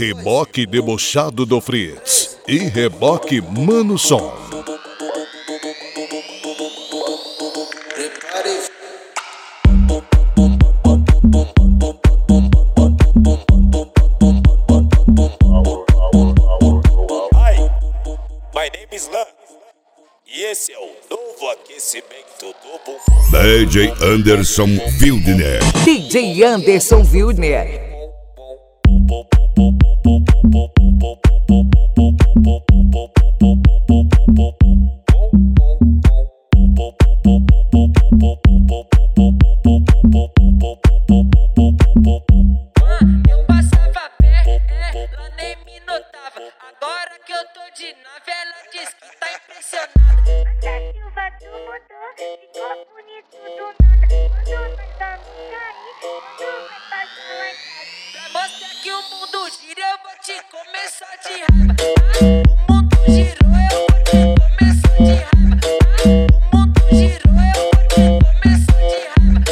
Reboque debochado do Fritz e reboque Mano Som. My name is Lan, e esse é o novo aquecimento do bumbum. DJ Anderson Wildner. DJ Anderson Wildner. Eu passava perto, ela nem me notava. Agora que eu tô de nave, ela diz que tá impressionada. A Silva do motor ficou bonito do nada. Quando nós vamos cair, quando vai passar lá em casa. Pra mostrar que o mundo gira, eu vou te começar de raiva. O mundo girou, eu vou te começar de raiva. O mundo girou, eu vou te começar de raiva.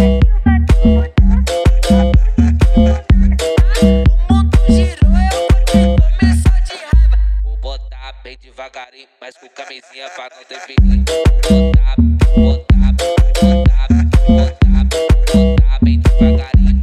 O mundo girou, eu vou te começar de raiva. Vou botar bem devagarinho, mas com camisinha pra não ter perigo. Botar bem devagarinho.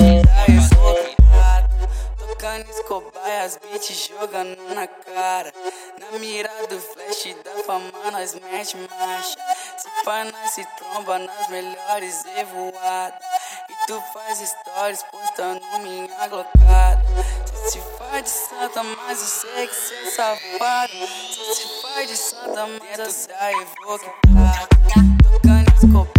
Tocando escobai, as beats jogando na cara. Na mira do flash da fama nós mete marcha. Se pá nós se tromba nas melhores evoadas. E tu faz stories postando minha glocada. Cê se faz de santa, mas eu sei que cê é safado. Cê se faz de santa, mas dentro da evoca. Tocando escobai.